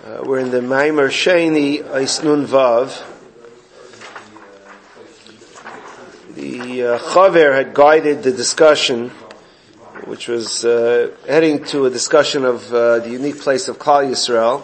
We're in the Maimer Sheni Eis Nun Vav. The Chaver had guided the discussion, which was heading to a discussion of the unique place of Klal Yisrael.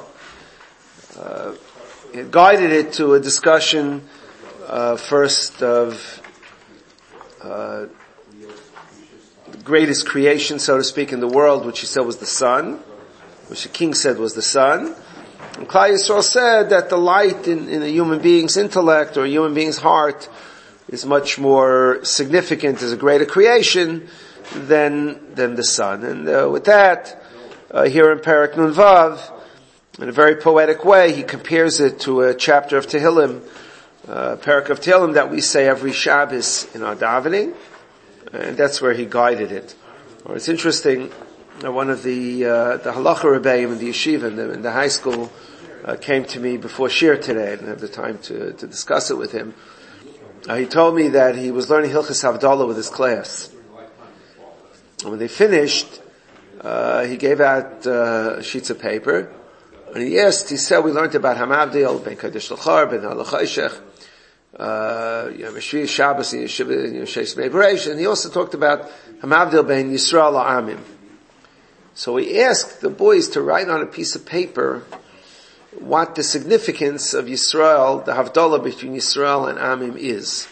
He had guided it to a discussion first of the greatest creation, so to speak, in the world, which he said was the sun, which the king said was the sun. And Klal Yisrael said that the light in a human being's intellect or a human being's heart is much more significant as a greater creation than the sun. And with that, here in Perek Nun Vav, in a very poetic way, he compares it to a chapter of Tehillim, Perek of Tehillim that we say every Shabbos in our davening, and that's where he guided it. Well, it's interesting. One of the halacha rebbeim in the yeshiva in the high school came to me before shir today. I didn't have the time to discuss it with him. He told me that he was learning Hilchos Havdalah with his class. And when they finished, he gave out sheets of paper, and he said, we learned about Hamavdil, Ben Kadesh L'char, Ben Halachaishech, Yom Shabbos, and Yeshes Me'Beresh, and he also talked about Hamavdil Ben Yisrael La'amim. So he asked the boys to write on a piece of paper what the significance of Yisrael, the Havdalah between Yisrael and Amim is.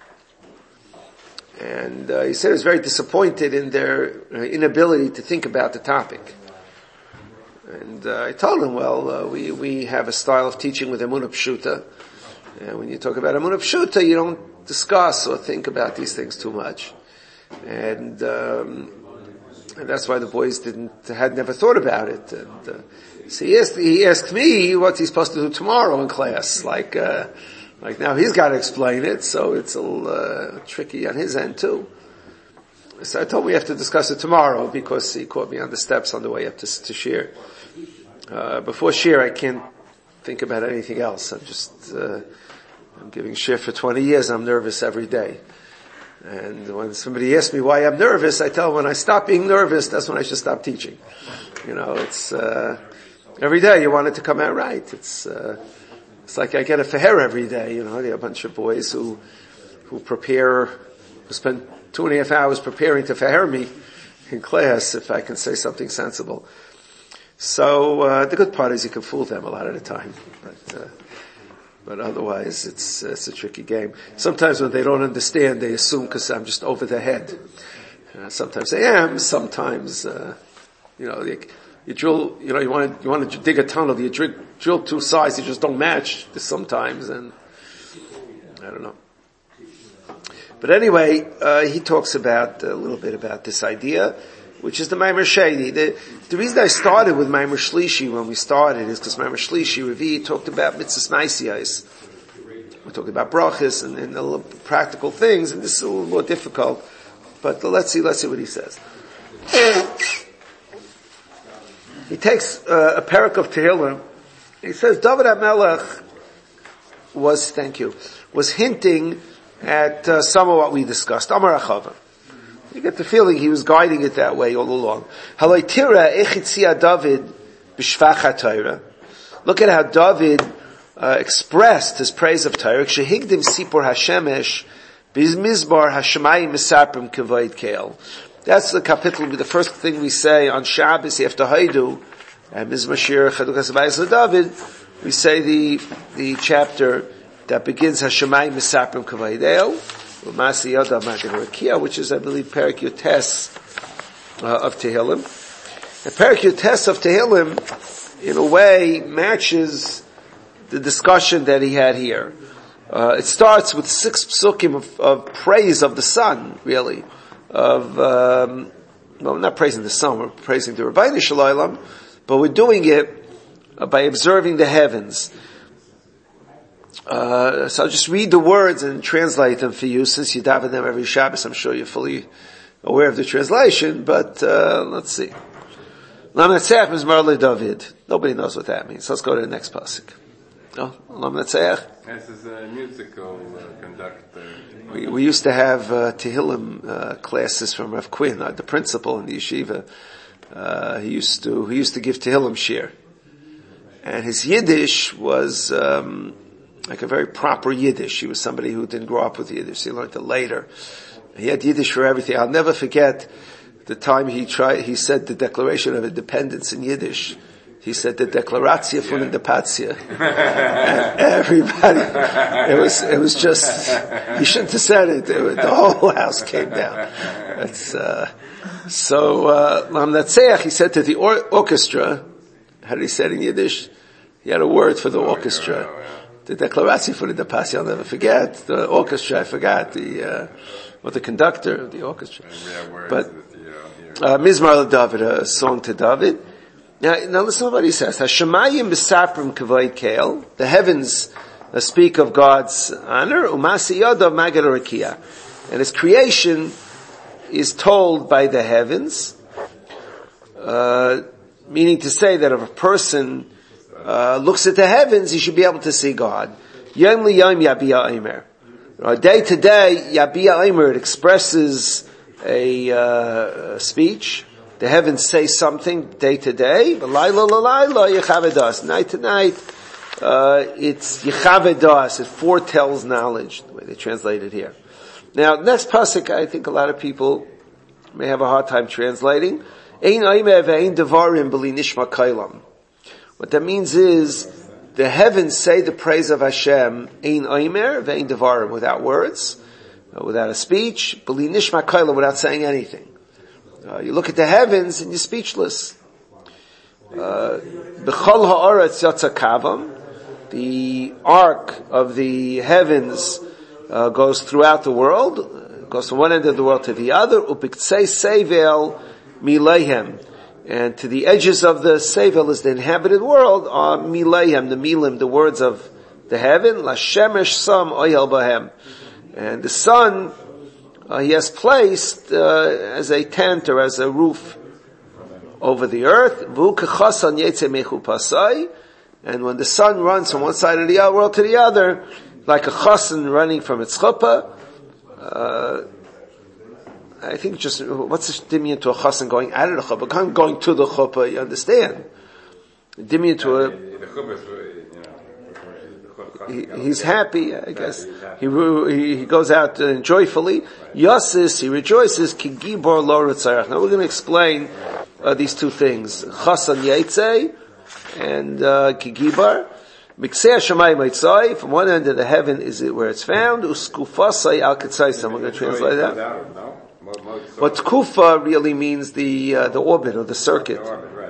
And he said he was very disappointed in their inability to think about the topic. And I told him, we have a style of teaching with Emunah Pshuta. And when you talk about Emunah Pshuta, you don't discuss or think about these things too much. And that's why the boys had never thought about it. And so he asked me what's he supposed to do tomorrow in class. Like now he's got to explain it, so it's a little tricky on his end too. So I told him we have to discuss it tomorrow because he caught me on the steps on the way up to shir. Before shir, I can't think about anything else. I'm giving shir for 20 years. I'm nervous every day. And when somebody asks me why I'm nervous, I tell them when I stop being nervous, that's when I should stop teaching. It's every day you want it to come out right. It's like I get a feher every day. There are a bunch of boys who prepare, who spend 2.5 hours preparing to feher me in class if I can say something sensible. So the good part is you can fool them a lot of the time, but otherwise it's a tricky game. Sometimes when they don't understand, they assume because I'm just over their head. Sometimes I am. Sometimes you drill. You want to dig a tunnel. You drill two sides. You just don't match sometimes, and I don't know. But anyway, he talks about a little bit about this idea, which is the Maimer Sheni. The reason I started with Maimer Shlishi when we started is because Maimer Shlishi, Revi, talked about mitzvahs ma'asiyos. We talked about brachas and the practical things, and this is a little more difficult. But let's see what he says. He takes a perek of Tehillim. He says David HaMelech was hinting at some of what we discussed. Amar Achava. You get the feeling he was guiding it that way all along. David Look at how David expressed his praise of Torah. Shehigdim sipur hashemesh bizmizbar hashemayim misaprim kavod keil. That's the kapitel. The first thing we say on Shabbos after Haidu and Mizmor Shir Chadukas Abayis David. We say the chapter that begins Hashemayim misaprim kavod keil. Umasi Yada Magen Rakia, which is, I believe, Perek Yotes of Tehillim. And Perek Yotes of Tehillim, in a way, matches the discussion that he had here. It starts with 6 psukim of praise of the sun, really. Not praising the sun, we're praising the Rabbeinu Shalom, but we're doing it by observing the heavens. So I'll just read the words and translate them for you, since you daven them every Shabbos. I'm sure you're fully aware of the translation, but let's see. Lamnatzeach Mizmor LeDavid. Nobody knows what that means. Let's go to the next pasuk. No? Lamnatzeach? This is a musical conductor. We used to have Tehillim classes from Rav Quinn, the principal in the yeshiva. He used to give Tehillim shir. And his Yiddish was like a very proper Yiddish. He was somebody who didn't grow up with Yiddish. He learned it later. He had Yiddish for everything. I'll never forget the time he said the Declaration of Independence in Yiddish. He said the Deklaratia von Independentia. And everybody, it was just, he shouldn't have said it. The whole house came down. It's, Lamnatseach, he said to the orchestra, how did he say it in Yiddish? He had a word for the orchestra. The Deklaratia von Independentia, I'll never forget. The orchestra, I forgot. The conductor of the orchestra. But, Mizmar LeDavid, a song to David. Now listen to what he says. Hashemayim b'saprim kavod kael. The heavens speak of God's honor. Umasi yodav magad rakia. And his creation is told by the heavens. Meaning to say that if a person looks at the heavens, he should be able to see God. Yom liyom yabiya omer. Day to day, yabiya omer, it expresses a speech. The heavens say something day to day. Night to night, it's Yechavedas. It foretells knowledge, the way they translate it here. Now, next pasuk, I think a lot of people may have a hard time translating. What that means is, the heavens say the praise of Hashem, ein oimer ve'ein devarim, without words, without a speech, b'li nishma kailam, without saying anything. You look at the heavens and you're speechless. B'chol ha'aretz yatsa kavam. The arc of the heavens goes throughout the world, goes from one end of the world to the other. Upiktsei sevel mileihem. And to the edges of the sevel is the inhabited world are mileihem, the milim, the words of the heaven. La shemesh sam oyel bahem. And the sun he has placed as a tent or as a roof over the earth. And when the sun runs from one side of the world to the other, like a chassan running from its chuppah, I think just, what's the dimion to a chassan going out of the chuppah? Going to the chuppah, you understand? Dimion to a... He's happy, I guess. He goes out joyfully. Yosis, he rejoices. Ki gibor lo ritzarach. Now we're going to explain these two things: chasan yaitzei and ki gibor. Miksei hashamayim yitzai. From one end of the heaven is it where it's found. Uskufasai al ketzaisam. We're going to translate that. What tkufa really means the orbit or the circuit.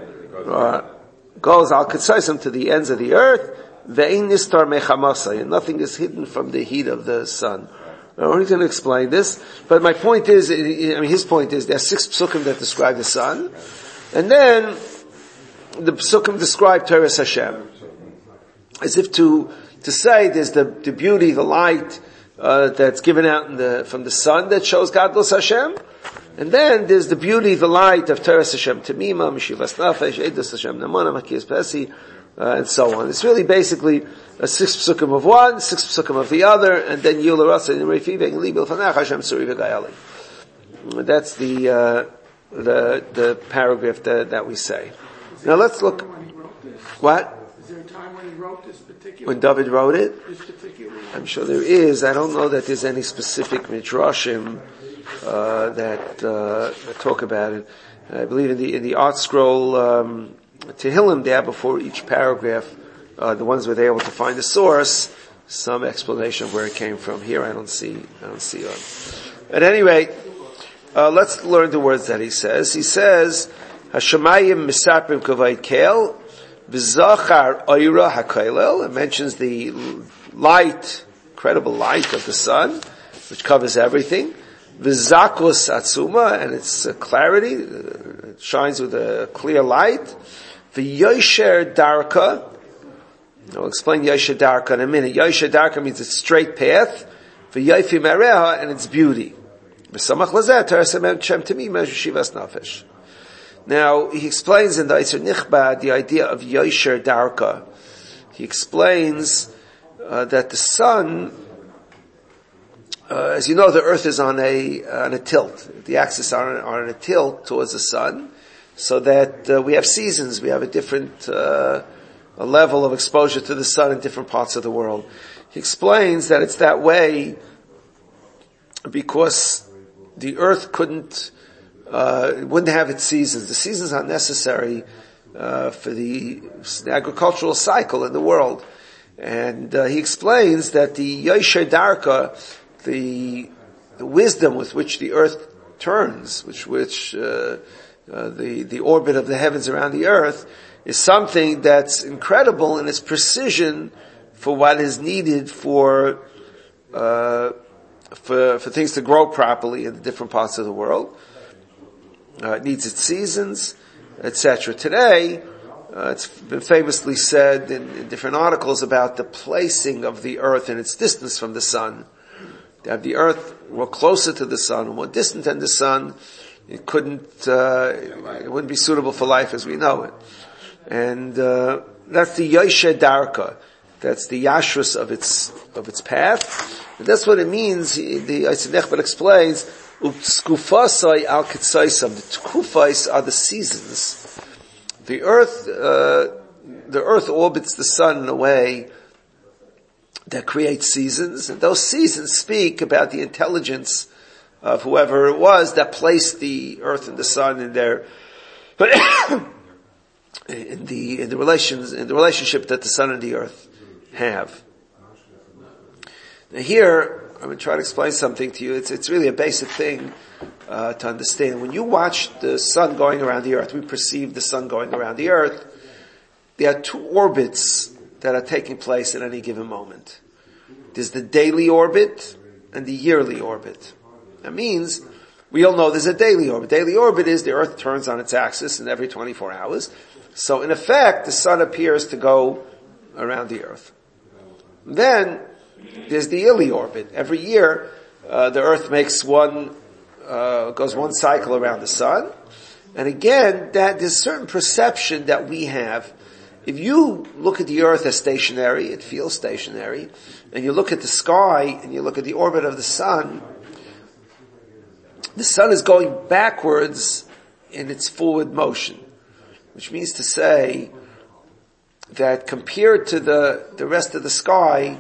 Goes al ketzaisam to the ends of the earth. Ve'ein nistar mechamasai, and nothing is hidden from the heat of the sun. I'm only going to explain this, but my point is, his point is, there are 6 psukim that describe the sun, and then the psukim describe Teres Hashem, as if to say there's the beauty, the light that's given out from the sun that shows Gadlus Hashem, and then there's the beauty, the light of Teres Hashem Temima, Meshivas Nafesh, Eidos Hashem Namona, Makiyas Pesi, and so on. It's really basically a 6 psukim of one, 6 psukim of the other, and then Yul Rasa in Refiv and Libel Fanach Hashem Suri V'Gayali. That's the paragraph that we say. Now let's look. What? Is there a time when he wrote this particular? When David wrote it? This particular. I'm sure there is. I don't know that there's any specific midrashim that talk about it. I believe in the Art Scroll. Tehillim there before each paragraph, the ones where they're able to find the source, some explanation of where it came from. Here I don't see one. At any rate, let's learn the words that he says. He says, Hashemayim misaprim kavod kael, v'zachar oira hakailel. It mentions the light, incredible light of the sun, which covers everything. V'zakus atzuma, and its clarity, it shines with a clear light. V'yosher darka, I'll explain Yosher darka in a minute. Yosher darka means it's straight path. V'yofi mereha, and its beauty. V'samach lazeh, teres Hashem temima, shivas nafesh. Now, he explains in the Eiser Nichbad the idea of Yosher darka. He explains that the sun, as you know, the earth is on a tilt. The axis are on a tilt towards the sun, so that we have seasons. We have a different a level of exposure to the sun in different parts of the world. He explains that it's that way because the earth wouldn't have its seasons. The seasons are necessary for the agricultural cycle in the world. And he explains that the Yosher Darka, the wisdom with which the earth turns, the orbit of the heavens around the earth, is something that's incredible in its precision for what is needed for things to grow properly in the different parts of the world. It needs its seasons, etc. Today, it's been famously said in different articles about the placing of the earth and its distance from the sun. To have the earth more closer to the sun, or more distant than the sun, it wouldn't be suitable for life as we know it. And that's the Yosher Darka. That's the Yashrus of its path. And that's what it means. The Yosef Nechbet explains, Skufasai al Kitsaisam. The Tkufais are the seasons. The earth orbits the sun in a way that creates seasons, and those seasons speak about the intelligence of whoever it was that placed the earth and the sun in their in the relationship that the sun and the earth have. Now here, I'm going to try to explain something to you. It's really a basic thing to understand. When you watch the sun going around the earth, we perceive the sun going around the earth. There are two orbits that are taking place at any given moment. There's the daily orbit and the yearly orbit. That means we all know there's a daily orbit. Daily orbit is the earth turns on its axis in every 24 hours. So in effect, the sun appears to go around the earth. Then there's the yearly orbit. Every year, the earth makes goes one cycle around the sun. And again, there's a certain perception that we have. If you look at the earth as stationary, it feels stationary, and you look at the sky and you look at the orbit of the sun is going backwards in its forward motion, which means to say that compared to the rest of the sky,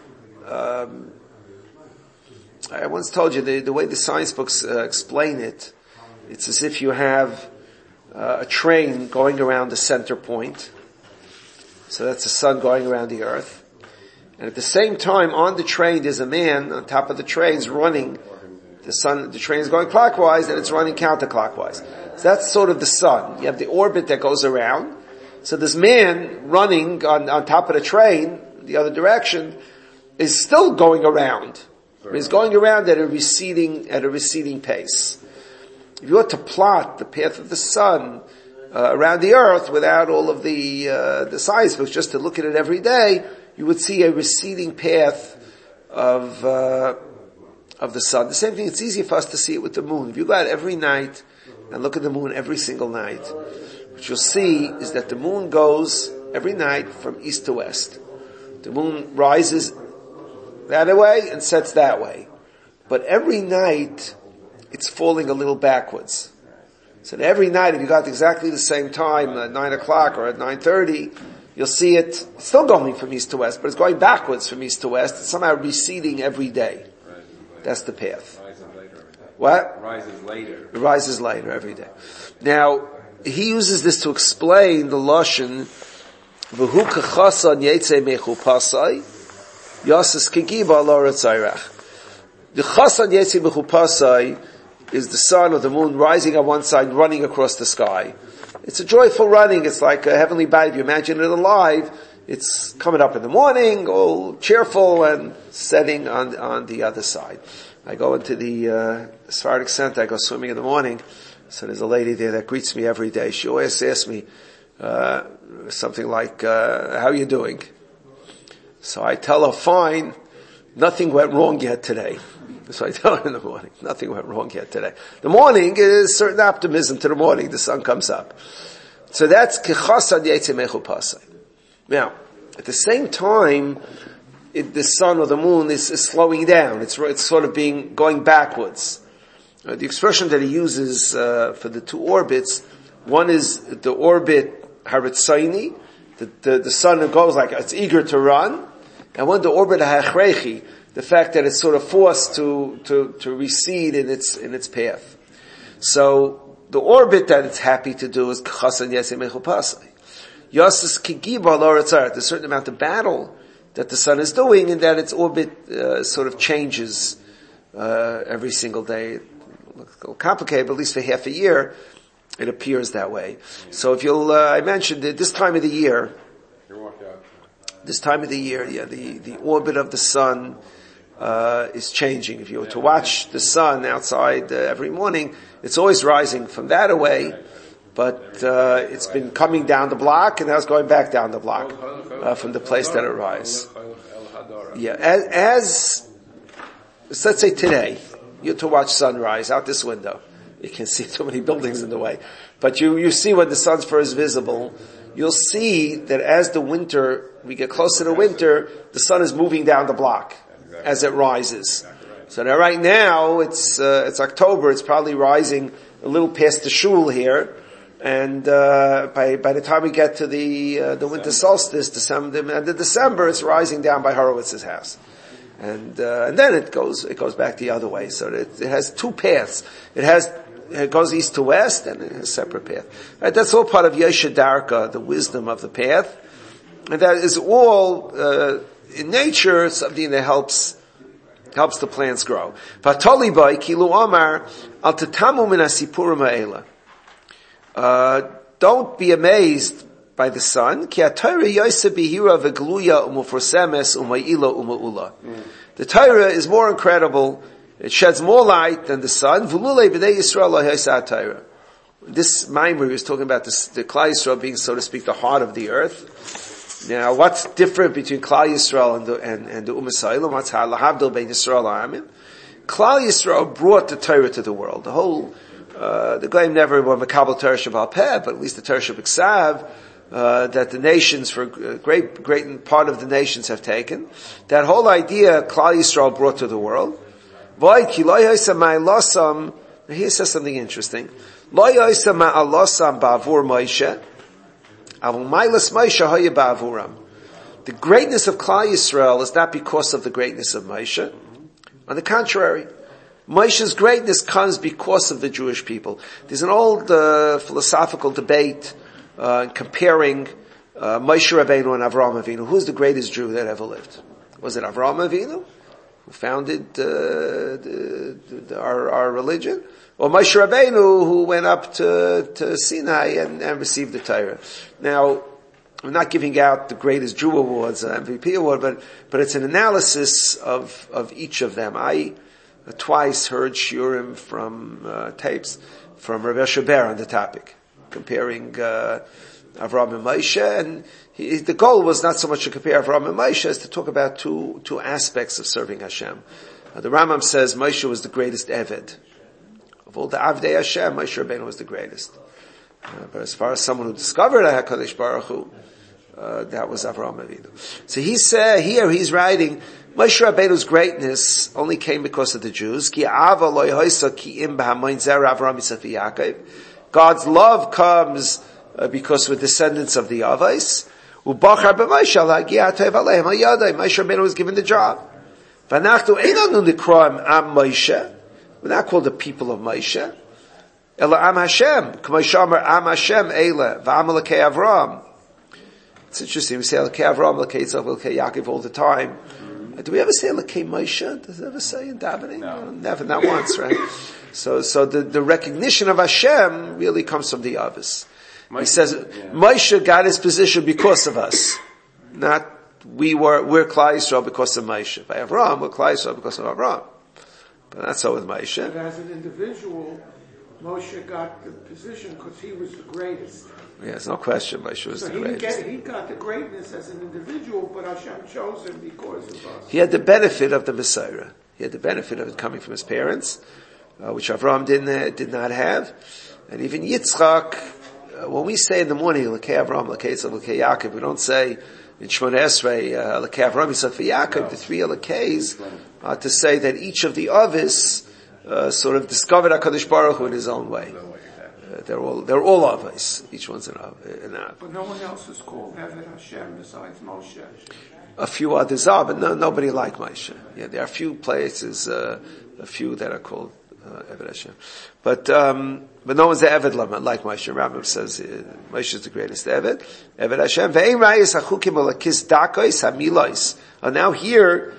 I once told you the way the science books explain it, it's as if you have a train going around the center point. So that's the sun going around the earth. And at the same time, on the train, there's a man on top of the train running. The train is going clockwise and it's running counterclockwise. So that's sort of the sun. You have the orbit that goes around. So this man running on top of the train, the other direction, is still going around. He's going around at a receding pace. If you were to plot the path of the sun around the earth without all of the science books, just to look at it every day, you would see a receding path of the sun. The same thing, it's easy for us to see it with the moon. If you go out every night and look at the moon every single night, what you'll see is that the moon goes every night from east to west. The moon rises that way and sets that way. But every night, it's falling a little backwards. So that every night, if you got exactly the same time, at 9 o'clock or at 9:30, you'll see it still going from east to west, but it's going backwards from east to west. It's somehow receding every day. That's the path. What? It rises later every day. Now, he uses this to explain the Lashon, V'hu k'chasan yetzei mechupasai, yasas kigiba loretz ayrach. The chasan yetzei mechupasai is the sun or the moon rising on one side, running across the sky. It's a joyful running. It's like a heavenly body. If you imagine it alive, it's coming up in the morning, all cheerful, and setting on the other side. I go into the Sephardic Center. I go swimming in the morning. So there's a lady there that greets me every day. She always asks me something like, how are you doing? So I tell her, fine. Nothing went wrong yet today. So I tell her in the morning, nothing went wrong yet today. The morning is certain optimism to the morning, the sun comes up. So that's kechasad yetzei mechupasai. Now, at the same time, the sun or the moon is slowing down. It's sort of going backwards. The expression that he uses for the two orbits, one is the orbit haritzaini, the sun goes like, it's eager to run, and when the orbit ha'achrechi, the fact that it's sort of forced to recede in its path. So, the orbit that it's happy to do is k'chasan yesim echupasai. Yosas kigiba l'oretzar, there's a certain amount of battle that the sun is doing, and that its orbit sort of changes every single day. It looks a little complicated, but at least for half a year, it appears that way. So if you'll, I mentioned that this time of the year, the orbit of the sun is changing. If you were to watch the sun outside every morning, it's always rising from that away, but it's been coming down the block, and now it's going back down the block from the place that it rises. Yeah, as so let's say today, you're to watch sunrise out this window. You can see too many buildings in the way. But you see when the sun's first visible, you'll see that as we get closer to winter, the sun is moving down the block as it rises. So now right now, it's October, it's probably rising a little past the shul here, and by the time we get to the winter solstice, December, it's rising down by Horowitz's house. And then it goes back the other way. So it has two paths. It goes east to west, and it has a separate path. Right, that's all part of Yesha Darka, the wisdom of the path. And that is all, in nature, something that helps the plants grow. Vatoli bai kilu amar al tatamu min asipurim ha'ela. Don't be amazed by the sun. Ki ha-Torah yoseh bihira v'gluya umuforsemes umayila uma'ula. The Torah is more incredible. It sheds more light than the sun. V'lulei b'nei Yisrael lo yoseh ha-Torah. This Maimer was talking about the Klal Yisrael being, so to speak, the heart of the earth. Now, what's different between Klal Yisrael and the Ummah Yisrael? What's lahavdil bein Yisrael ha'amim? Klal Yisrael brought the Torah to the world. The whole the Goyim never were Makabel Torah Shabal Peh, but at least the Torah Shabiksav, that the nations, for great part of the nations have taken. That whole idea, Klal Yisrael brought to the world. He says something interesting. The greatness of Klal Yisrael is not because of the greatness of Moshe. On the contrary, Moshe's greatness comes because of the Jewish people. There's an old philosophical debate comparing Moshe Rabbeinu and Avraham Avinu. Who's the greatest Jew that ever lived? Was it Avraham Avinu, who founded our religion? Or Moshe Rabbeinu, who went up to Sinai and received the Torah? Now, I'm not giving out the greatest Jew awards, MVP award, but it's an analysis of each of them. I twice heard shiurim from tapes from Rabbi Shaber on the topic, comparing Avraham and Moshe, and the goal was not so much to compare Avraham and Moshe as to talk about two aspects of serving Hashem. The Rambam says Moshe was the greatest Eved. Of all the Avdei Hashem, Moshe Rabbeinu was the greatest. But as far as someone who discovered HaKadosh Baruch Hu, that was Avraham Avinu. So he said, here he's writing, Moshe Rabbeinu's greatness only came because of the Jews. God's love comes because we're descendants of the Avos. Moshe Rabbeinu was given the job. We're not called the people of Moshe. Ela Am Hashem. K'mo Shomer Am Hashem Eile. V'Am Elokei Avram. It's interesting. We say Elokei Avram, Elokei Yitzchak, Elokei Yaakov all the time. Do we ever say Elokei Moshe? Does it ever say in davening? No. Never, not once, right? So the recognition of Hashem really comes from the Avos. He says, Moshe got his position because of us. Not, we're Klal Yisrael because of Moshe. By Avram, we're Klal Yisrael because of Avram. But not so with Moshe. But as an individual, Moshe got the position because he was the greatest. Yes, no question. Moshe was the greatest. He got the greatness as an individual, but Hashem chose him because of us. He had the benefit of the Messiah. He had the benefit of it coming from his parents, which Avraham did not have. And even Yitzchak, when we say in the morning, L'kei Avraham, L'kei Yitzchak, L'kei Yaakov, we don't say in Shemona Esrei, L'kei Avraham, Yitzchak, Yaakov, the three L'keis, to say that each of the Avos sort of discovered HaKadosh Baruch Hu in his own way. they're all avos. Each one's an av. But no one else is called Eved Hashem besides Moshe. A few others are, but nobody like Moshe. Yeah, there are a few places, a few that are called Eved Hashem, but no one's the Eved like Moshe. Rambam says Moshe is the greatest Eved Hashem. Ve'ein rayis hachukim alakis dakos hamilos. Now here,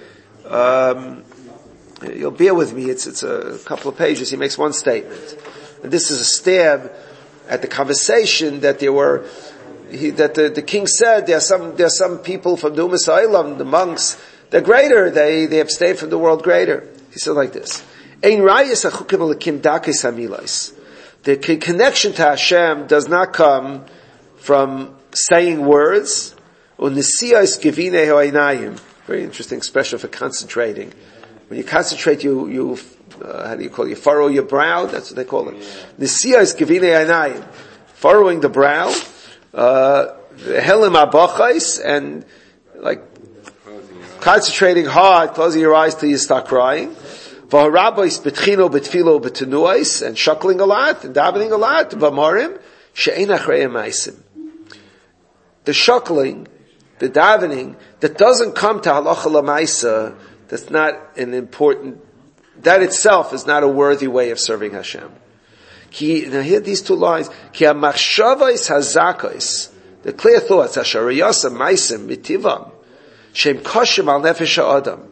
you'll bear with me. It's a couple of pages. He makes one statement, and this is a stab at the conversation that there were. The king said there are some people from the Umas Ha'olam, the monks, they're greater. They abstain from the world greater. He said like this: Ein rayis hachukim alakim dakos hamilos. The connection to Hashem does not come from saying words. Unisiyos gevine ha'einayim. Very interesting expression for concentrating. When you concentrate, you how do you call it? You furrow your brow. That's what they call it. Nisiyos gevine ha'einayim. Furrowing the brow. Helim abachais, and like concentrating hard, closing your eyes till you start crying. V'harabais betchino betfilo betenuais, and shuckling a lot and davening a lot. V'marim she'ein achrei ma'asim. The shuckling, the davening that doesn't come to halacha l'maisa, that's not an important. That itself is not a worthy way of serving Hashem. Now here these two lines. Ki hamachshavos hazakos, the clear thoughts, ashariyasa maisim mitivam, shem koshim al nefesh ha'adam.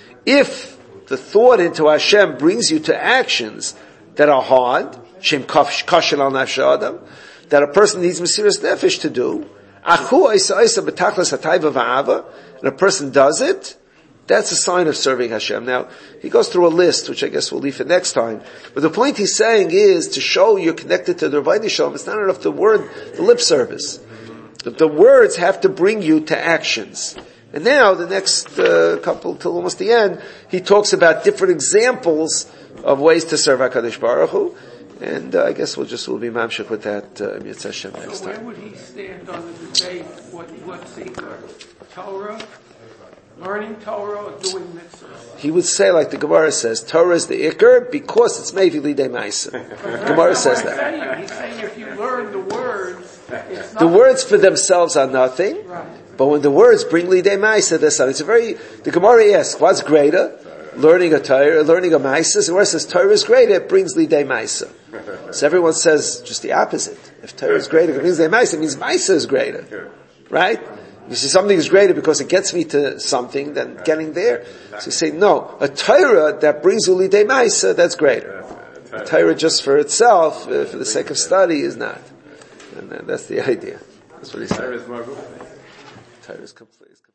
If the thought into Hashem brings you to actions that are hard, shem koshim al nefesh ha'adam, that a person needs mesirus nefesh to do, achu oisa betachlis hatayva va'ava, and a person does it, that's a sign of serving Hashem. Now, he goes through a list, which I guess we'll leave for next time. But the point he's saying is to show you're connected to the Ravayni Shalom. It's not enough the lip service. The words have to bring you to actions. And now, the next couple, till almost the end, he talks about different examples of ways to serve HaKadosh Baruch Hu. And I guess we'll be mamshik with that Yitzhak Hashem next time. So where would he stand on the debate? What's seeker? Torah? Learning Torah or doing mitzvahs? He would say, like the Gemara says, Torah is the ikar because it's maybe lidei ma'isa. Gemara says that. He's saying if you learn the words, it's not. The words for themselves are nothing, right. But when the words bring lidei ma'isa, there's something. The Gemara asks, what's greater? Learning a Torah, learning a ma'isa. The Gemara says Torah is greater, it brings lidei ma'isa. So everyone says just the opposite. If Torah is greater, it brings lidei ma'isa, it means ma'isa is greater. Right? You see, something is greater because it gets me to something than getting there. So you say, no, a Torah that brings you lidei ma'isa, that's greater. A Torah just for itself, for the sake of study, is not. And that's the idea. That's what he said. Torah is complete.